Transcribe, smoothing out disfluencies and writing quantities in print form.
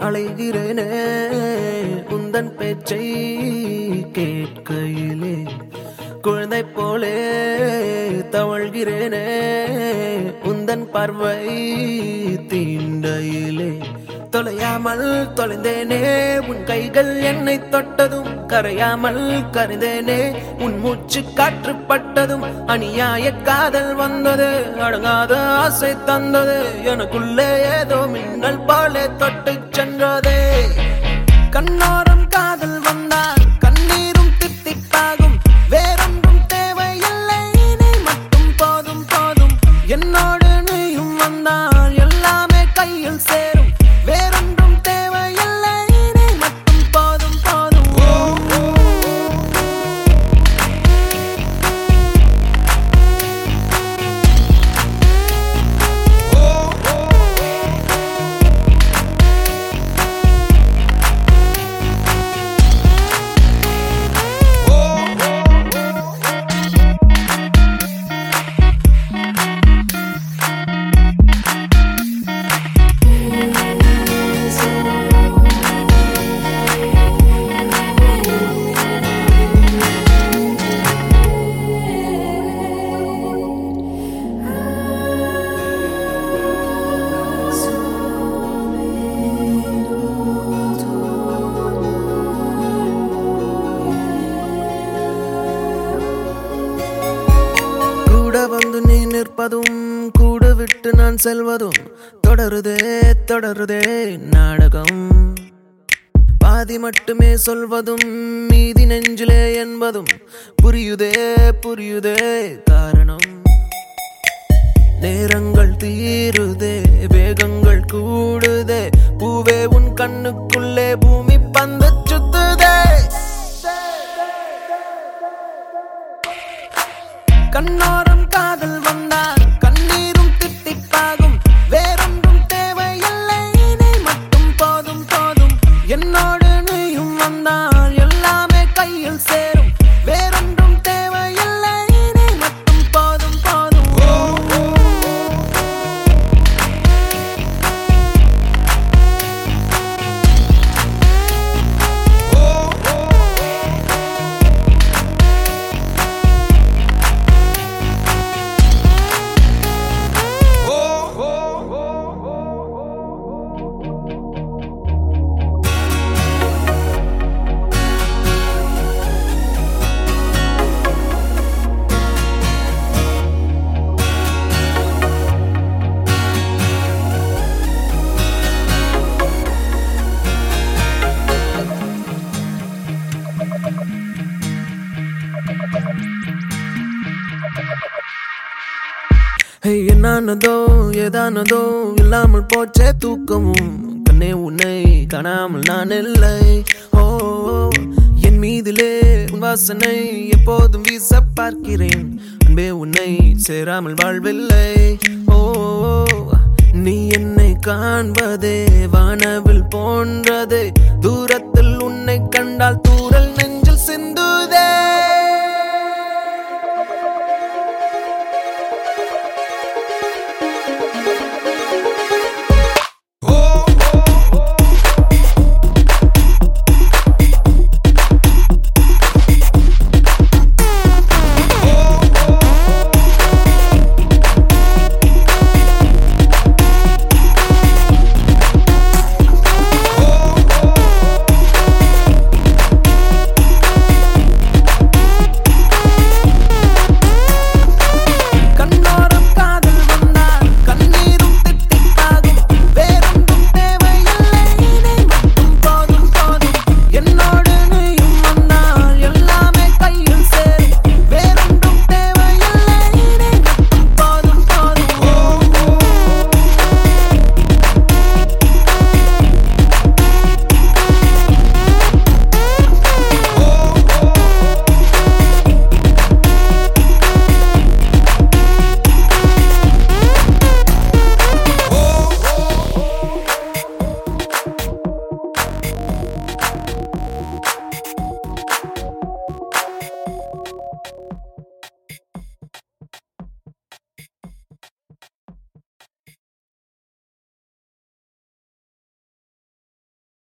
அலைகிறேனே உந்தன் பேச்சை கேட்கையிலே குழந்தை போலே தவழ்கிறேனே உந்தன் பார்வை தீண்டையிலே தொலையாமல் தொலைந்தேனே உன் கைகள் என்னை தொட்டதும் கரையாமல் கரைந்தேனே உன் மூச்சு காற்றுப்பட்டதும் அநியாய காதல் வந்தது அடங்காத ஆசை தந்தது எனக்குள்ளே ஏதோ மின்னல் போலே தொட்டு சென்றதே கண்ணோரம் காதல் வந்தால் கண்ணீரும் தித்திப்பாகும் வேறொன்றும் தேவையில்லை நீ மட்டும் போதும் போதும் என்னோடு நீயும் வந்தால் எல்லாமே கையில் சேரும் வேறொன்றும் தேவையில்லை நீ மட்டும் போதும் போதும் கூட வந்து நீ நிற்பதும் கூட விட்டு நான் செல்வதும் தொடருதே தொடருதே நாடகம் பாதி மட்டுமே சொல்வதும் மீதி நெஞ்சிலே என்பதும் புரியுதே புரியுதே காரணம் நேரங்கள் தீருதே வேகங்கள் கூடுதே பூவே உன் கண்ணுக்குள்ளே பூமி பந்து சுத்துதே கண்ணோரம் காதல் வந்தால் கண்ணீரும் தித்திப்பாகும் வேறொன்றும் தேவையில்லை நீ மட்டும் போதும் போதும் என்னோடு நீயும் வந்தால் எல்லாமே கையில் சேரும் வேறொன்றும் தேவையில்லை நீ மட்டும் போதும் போதும் என்னானதோ ஏதானதோ இல்லாமல் போச்சே தூக்கமும் கண்ணே உன்னை காணாமல் நான் இல்லை ஓ என் மீதிலே உன் வாசனை எப்போதும் வீச பார்க்கிறேன் அன்பே உன்னை சேராமல் வாழ்வில்லை ஓ நீ என்னை காண்பதே வானவில் போன்றதே தூரத்தில்